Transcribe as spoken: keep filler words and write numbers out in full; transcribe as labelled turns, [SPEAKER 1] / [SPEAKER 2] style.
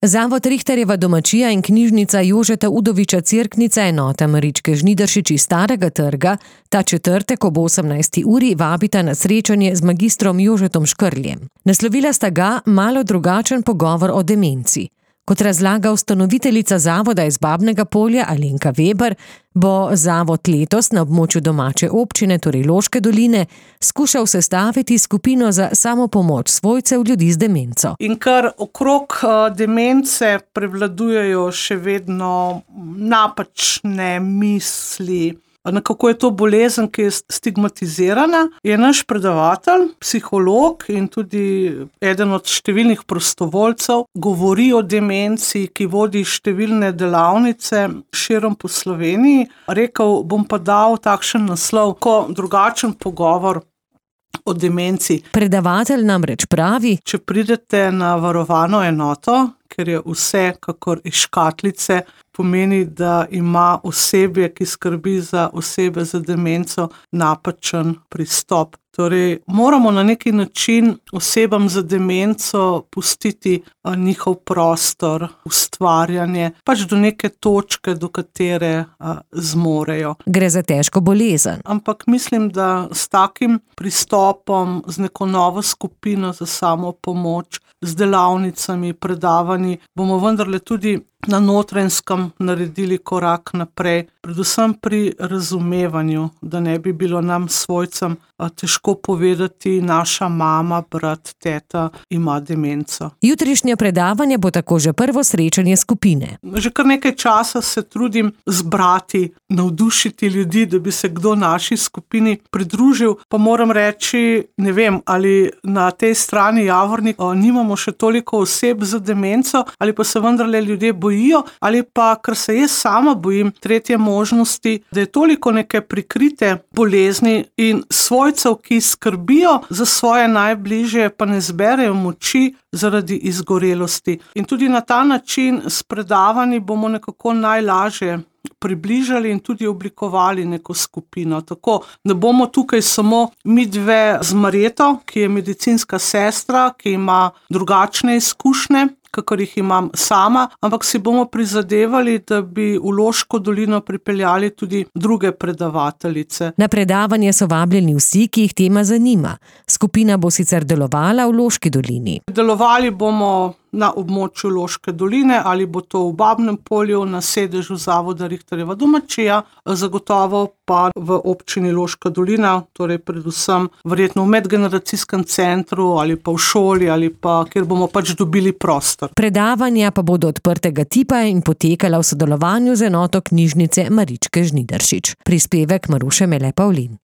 [SPEAKER 1] Zavod Richterjeva domačija in knjižnica Jožeta Udoviča Cerknica enota Maričke Žnidaršič iz Starega trga ta četrtek ob osemnajsti uri vabita na srečanje z magistrom Jožetom Škrljem. Naslovila sta ga malo drugačen pogovor o demenci. Kot razlaga ustanoviteljica zavoda iz Babnega Polja Alenka Veber, bo zavod letos na območju domače občine, torej Loške doline, skušal sestaviti skupino za samopomoč svojcev ljudi z demenco.
[SPEAKER 2] In ker okrog demence prevladujejo še vedno napačne misli, na kako je to bolezen, ki je stigmatizirana, je naš predavatelj, psiholog in tudi eden od številnih prostovoljcev, govori o demenci, ki vodi številne delavnice širom po Sloveniji. Rekel, bom pa dal takšen naslov, ko drugačen pogovor o demenci.
[SPEAKER 1] Predavatelj namreč pravi:
[SPEAKER 2] če pridete na varovano enoto, ker je vse kakor iz škatlice, pomeni, da ima osebje, ki skrbi za osebe z demenco, napačen pristop. Torej, moramo na neki način osebam z demenco pustiti njihov prostor, ustvarjanje, pač do neke točke, do katere a, zmorejo.
[SPEAKER 1] Gre za težko bolezen.
[SPEAKER 2] Ampak mislim, da s takim pristopom, z neko novo skupino za samopomoč, z delavnicami, predavanji, bomo vendarle tudi na Notranjskem naredili korak naprej, predvsem pri razumevanju, da ne bi bilo nam svojcem težko povedati, naša mama, brat, teta ima demenco.
[SPEAKER 1] Jutrišnje predavanje bo tako že prvo srečanje skupine.
[SPEAKER 2] Že kar nekaj časa se trudim zbrati, navdušiti ljudi, da bi se kdo naši skupini pridružil, pa moram reči, ne vem, ali na tej strani Javornik nimamo še toliko oseb z demenco, ali pa se vendarle ljudje bojijo, ali pa, ker se jaz sama bojim tretje možnosti, da je toliko neke prikrite bolezni in svojcev, ki skrbijo za svoje najbližje, pa ne zberejo moči zaradi izgorelosti. In tudi na ta način s predavanji bomo nekako najlažje približali in tudi oblikovali neko skupino. Tako, da bomo tukaj samo mi dve z Marjeto, ki je medicinska sestra, ki ima drugačne izkušnje, kakor jih imam sama, ampak si bomo prizadevali, da bi v Loško dolino pripeljali tudi druge predavateljice.
[SPEAKER 1] Na predavanje so vabljeni vsi, ki jih tema zanima. Skupina bo sicer delovala v Loški dolini.
[SPEAKER 2] Delovali bomo na območju Loške doline, ali bo to v Babnem Polju, na sedežu zavoda Richterjeva domačija, zagotovo pa v občini Loška dolina, torej predvsem verjetno v medgeneracijskem centru ali pa v šoli ali pa kjer bomo pač dobili prostor.
[SPEAKER 1] Predavanja pa bodo odprtega tipa in potekala v sodelovanju z enoto knjižnice Maričke Žnidaršič. Prispevek Maruše Mele Pavlin.